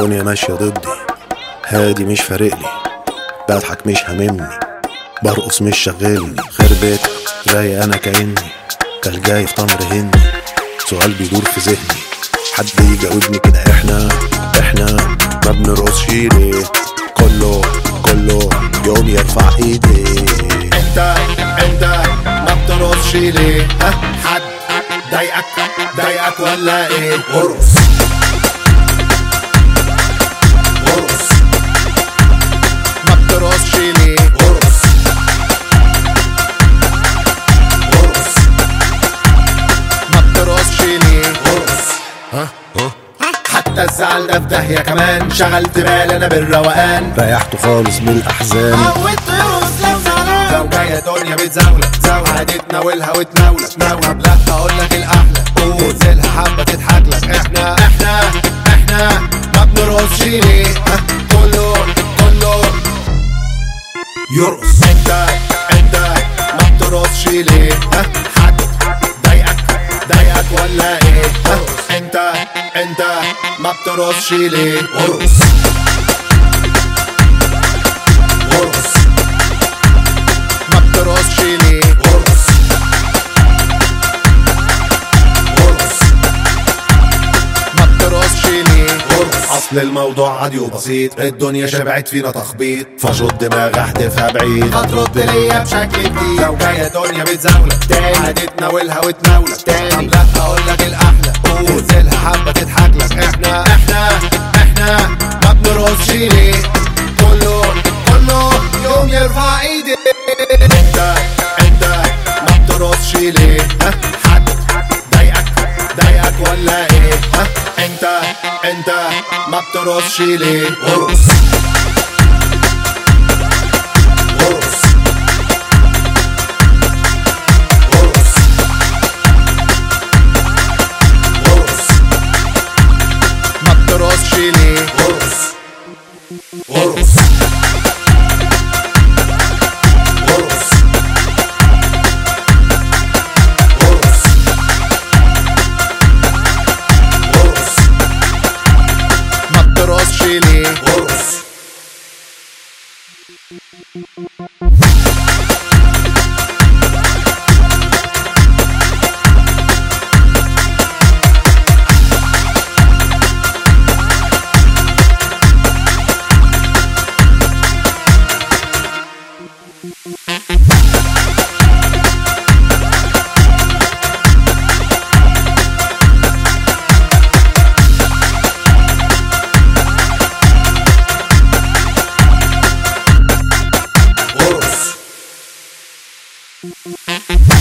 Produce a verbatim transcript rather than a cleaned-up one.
الدنيا ماشية ضدي، هادي مش فارقلي، بضحك مش هاممني، برقص مش شغلني، خربت زي انا كأني كان جاي في تمر هندي. سؤال بيدور في ذهني، حد يجاوبني كده، احنا احنا ما بنرقصش ليه؟ كله كله يوم يرفع ايدي. انت انت ما بترقصش ليه؟ ها حد ضايقك ضايقك ولا ايه؟ ارقص ارقص ما بترقصش ليه؟ ارقص ارقص ما بترقصش ليه؟ ارقص ها ها حتى الزعل ده في داهية كمان، شغلت بالي انا بالروقان، ريحته خالص من الاحزان. عودت ترقص لو زعلان، لو جاية دنيا بتزاولك زاولك، هتتناولها وتناولك ناولك، لا هقولك الاحلى وزلها حبة تضحكلك. احنا احنا احنا ما بنرقصش ليه؟ كله كله يرقص. انت انت ما بترقصش ليه؟ حد ضايقك ضايقك ولا ايه؟ انت انت ما بترقصش ليه؟ ارقص ارقص ما بترقصش ليه؟ ارقص ارقص ما بترقصش ليه؟ ارقص. اصل الموضوع عادي وبسيط، الدنيا شبعت فينا تخبيط، فشوط دماغ احدفها بعيد، هترد ليا بشكل جديد. لو جاية دنيا بتزاولك تاني، هتتناولها وتناولك تاني، لا هقولك الاحلى وزلها حبة تضحكلك. احنا احنا احنا ما بنرقصش ليه؟ كله كله يوم يرفع ايدي. انت انت ما بترقصش ليه؟ حد ضايقك ضايقك ولا ايه؟ انت انت ما بترقصش ليه؟ ارقص ارقص ارقص ارقص ما بترقصش ليه؟ ارقص ارقص ارقص ارقص ارقص ما بترقصش ليه؟ ارقص ارقص